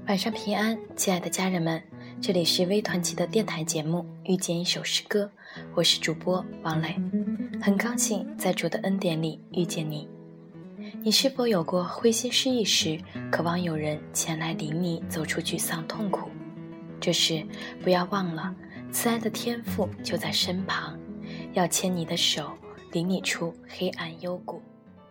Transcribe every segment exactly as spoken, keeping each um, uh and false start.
晚上平安，亲爱的家人们，这里是微团契的电台节目遇见一首诗歌，我是主播王磊，很高兴在主的恩典里遇见你。你是否有过灰心失意时，渴望有人前来领你走出沮丧痛苦？这时不要忘了，慈爱的天父就在身旁，要牵你的手，领你出黑暗幽谷。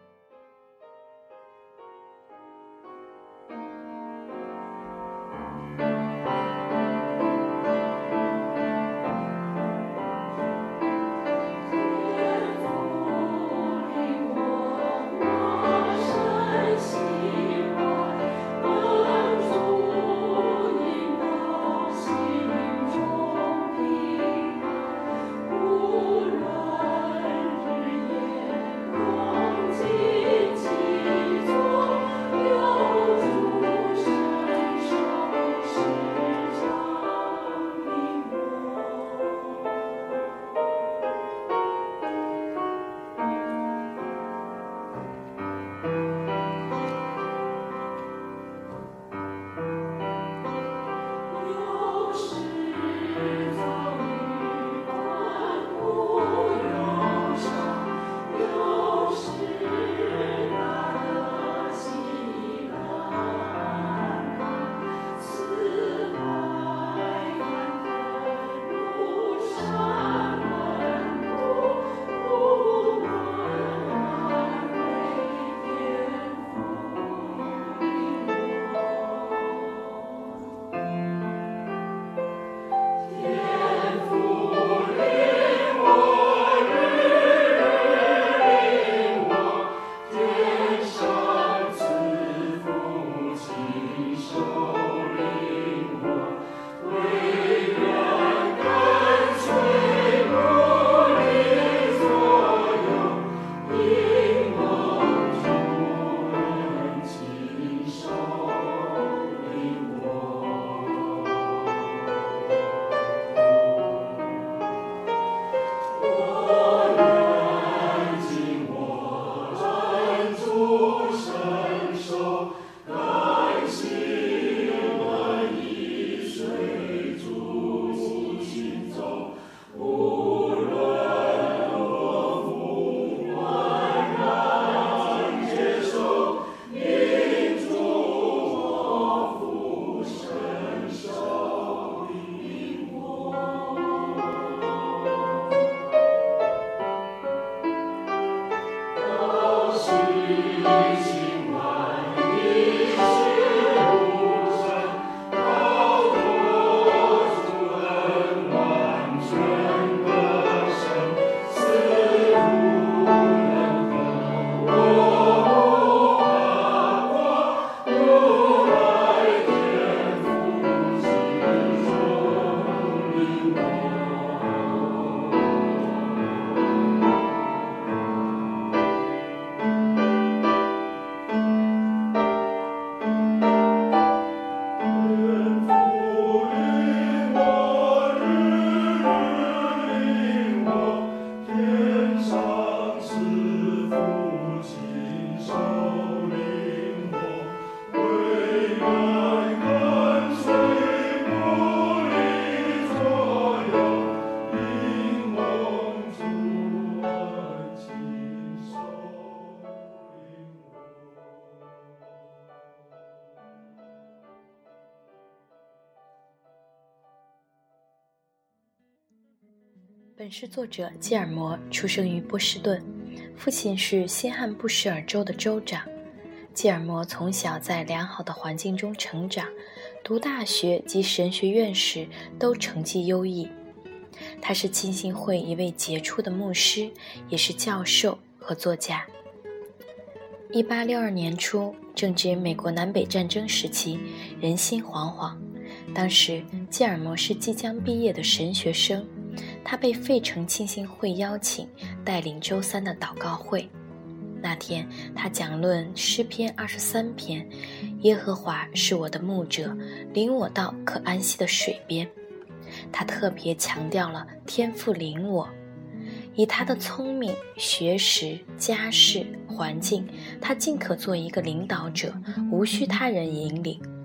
本诗作者基尔摩出生于波士顿，父亲是新罕布什尔州的州长。基尔摩从小在良好的环境中成长，读大学及神学院时都成绩优异。他是浸信会一位杰出的牧师，也是教授和作家。一八六二年初，正值美国南北战争时期，人心惶惶。当时基尔摩是即将毕业的神学生，他被费城浸信会邀请带领周三的祷告会。那天他讲论诗篇二十三篇，耶和华是我的牧者，领我到可安息的水边。他特别强调了天父领我，以他的聪明、学识、家世、环境，他尽可做一个领导者，无需他人引领。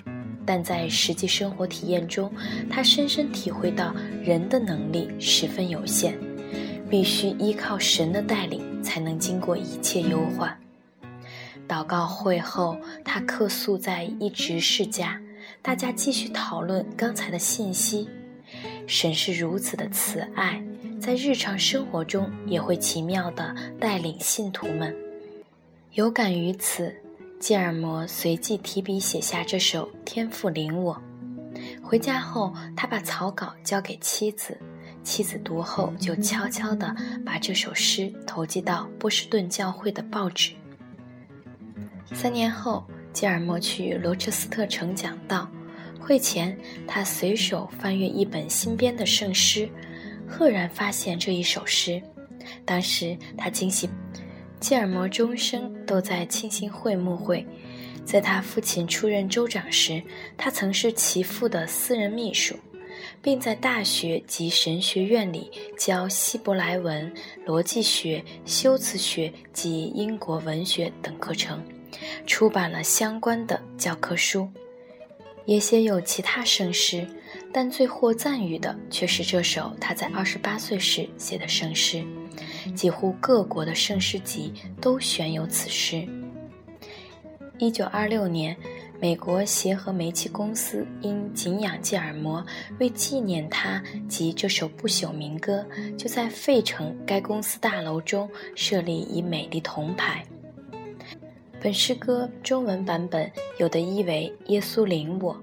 但在实际生活体验中，他深深体会到人的能力十分有限，必须依靠神的带领才能经过一切忧患。祷告会后，他客宿在一执事家，大家继续讨论刚才的信息。神是如此的慈爱，在日常生活中也会奇妙地带领信徒们。有感于此，基尔摩随即提笔写下这首《天父领我》。回家后，他把草稿交给妻子，妻子读后就悄悄地把这首诗投寄到波士顿教会的报纸。三年后，基尔摩去罗彻斯特城讲道，会前他随手翻阅一本新编的圣诗，赫然发现这一首诗。当时他惊喜，基尔摩终生都在庆信会牧会。在他父亲出任州长时，他曾是其父的私人秘书，并在大学及神学院里教希伯来文、逻辑学、修辞学及英国文学等课程，出版了相关的教科书，也写有其他圣诗，但最获赞誉的却是这首他在二十八岁时写的圣诗，几乎各国的圣诗集都选有此诗。一九二六年，美国协和煤气公司因敬仰基尔摩，为纪念他及这首不朽民歌，就在费城该公司大楼中设立一美丽铜牌。本诗歌中文版本有的译为耶稣领我。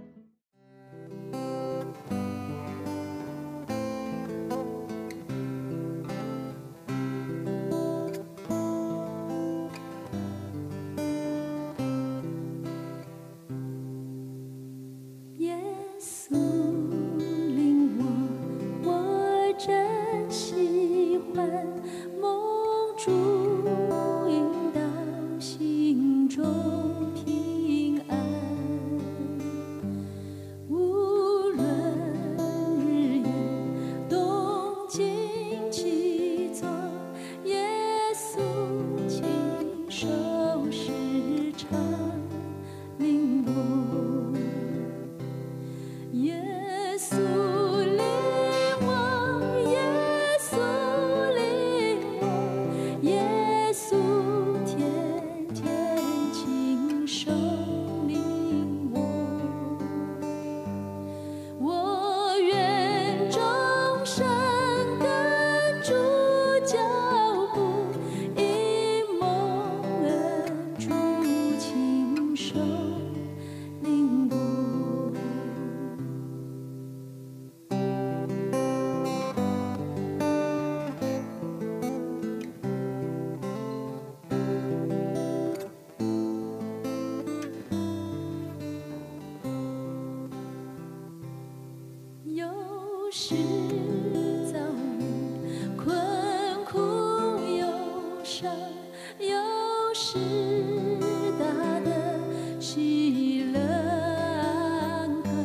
时遭遇困苦忧伤，有时大的喜乐安康，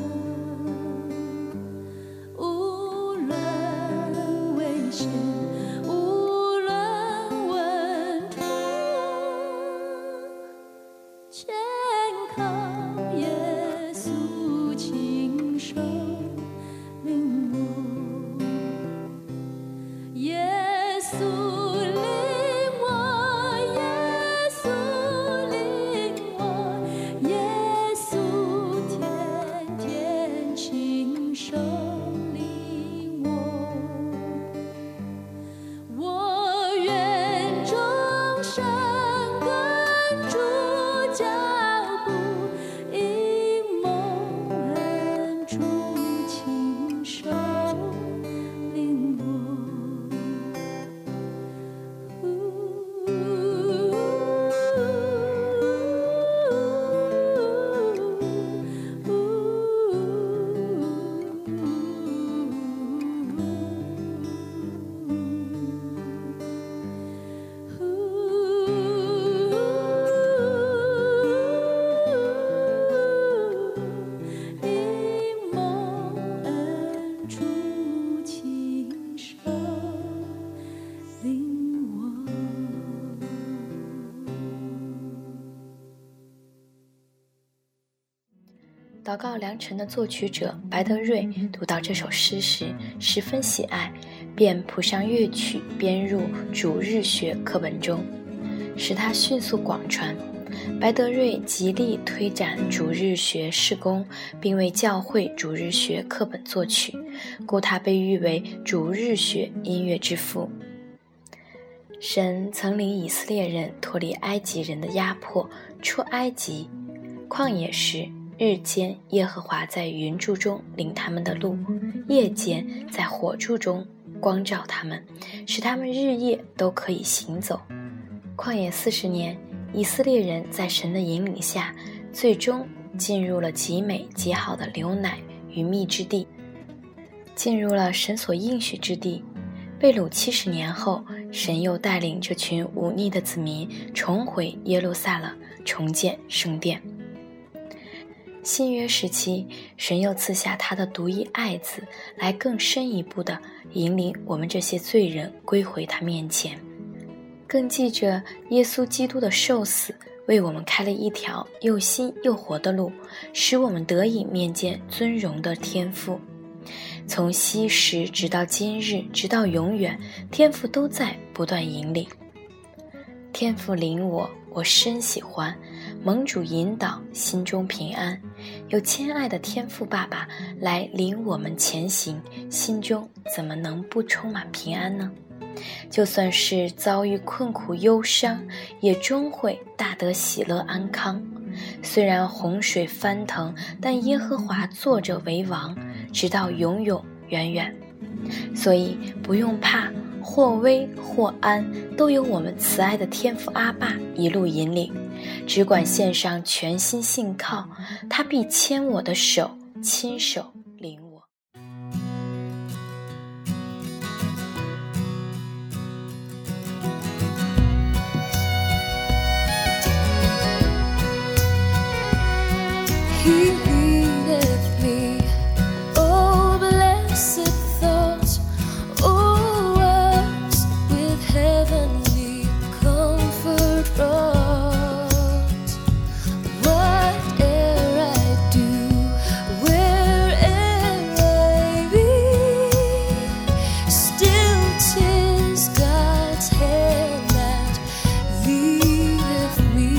无论危险，无论稳妥，全靠耶稣亲手领我。耶稣领我，耶稣领我，耶稣天天亲手领我。我愿终生跟主脚步， 祷告良辰的作曲者白德瑞读到这首诗时十分喜爱，便谱上乐曲编入主日学课本中，使它迅速广传。白德瑞极力推展主日学事工，并为教会主日学课本作曲，故他被誉为主日学音乐之父。神曾领以色列人脱离埃及人的压迫，出埃及。旷野时，日间耶和华在云柱中领他们的路，夜间在火柱中光照他们，使他们日夜都可以行走。旷野四十年，以色列人在神的引领下，最终进入了极美极好的流奶与蜜之地，进入了神所应许之地。被掳七十年后，神又带领这群忤逆的子民重回耶路撒冷，重建圣殿。新约时期，神又赐下他的独一爱子，来更深一步地引领我们这些罪人归回他面前。更记着耶稣基督的受死，为我们开了一条又新又活的路，使我们得以面见尊荣的天父。从昔时直到今日，直到永远，天父都在不断引领。天父领我，我深喜欢，蒙主引导，心中平安。有亲爱的天父爸爸来领我们前行，心中怎么能不充满平安呢？就算是遭遇困苦忧伤，也终会大得喜乐安康。虽然洪水翻腾，但耶和华坐着为王，直到永永远远。所以不用怕，或危或安，都有我们慈爱的天父阿爸一路引领，只管献上全心信靠，他必牵我的手，亲手领我。 He leadeth me, oh blessed thoughts, oh words with heavenly comfort wrought. Whate'er I do, where'er I be, still 'tis God's hand that leadeth me.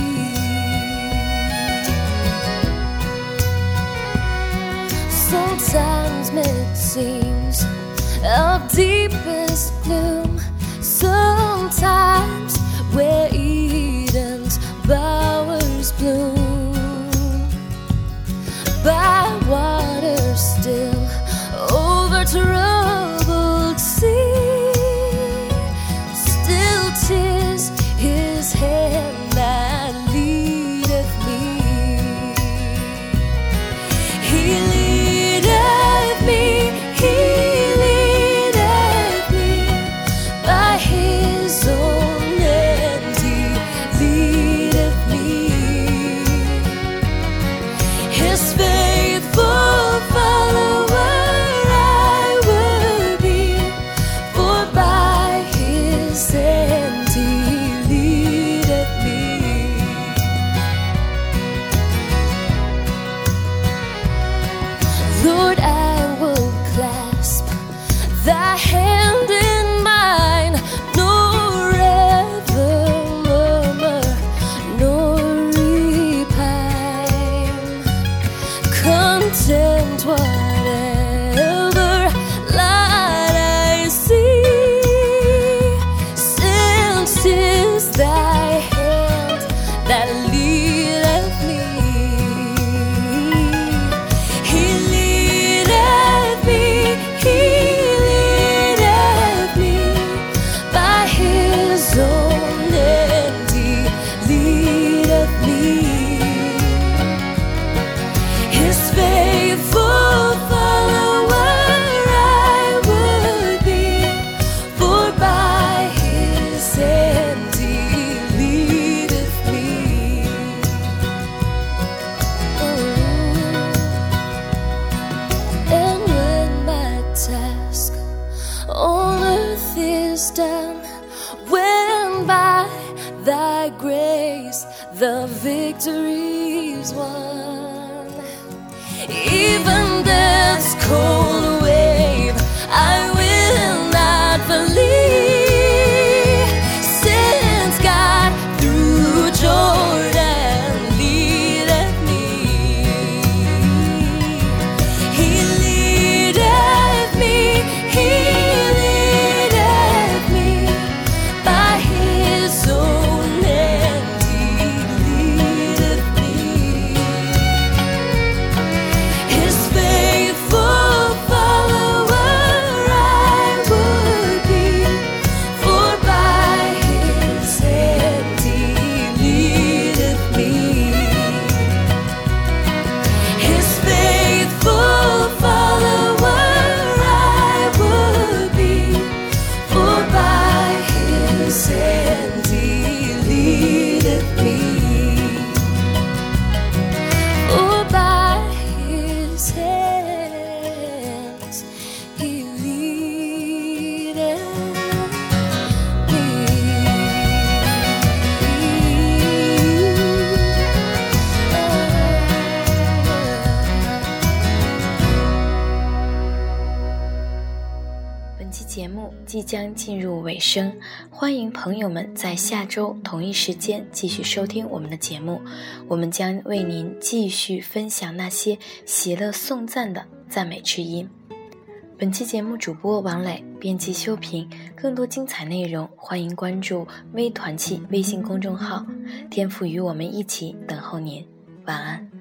Sometimes mid seems of deepest gloom, sometimes where Eden's bowers bloom, by water still, over troubled sea, still 'tis his hand that leadeth me. He leadeth me, he leadeth me, by his own hand he leadeth me. His faithful follower I would be, for by his hand he leadeth me. Lord, I will clasp thy hand in mine, nor ever murmur, nor repine. Content whatever light I see, since 'tis thy hand that leadeth me. He leadeth me, he leadeth me, by his own hand he leadeth me. His faithful follower I would be, for by his hand he leadeth me. And when my task on earth is done, when by thy grace the victory's won, even death's cold wave, I will not believe, since God through Jordan leadeth me. He leadeth me, He leadeth me by His own hand. He leadeth me. His faithful follower I would be, for by His hand He leadeth me. His faithful follower I would be, for by His hand He leadeth me. For by His hands He leadeth me. 本期节目即将进入尾声，欢迎朋友们在下周同一时间继续收听我们的节目，我们将为您继续分享那些喜乐颂赞的赞美之音。本期节目主播王磊，编辑修平，更多精彩内容欢迎关注微团契微信公众号，天父与我们一起等候您，晚安。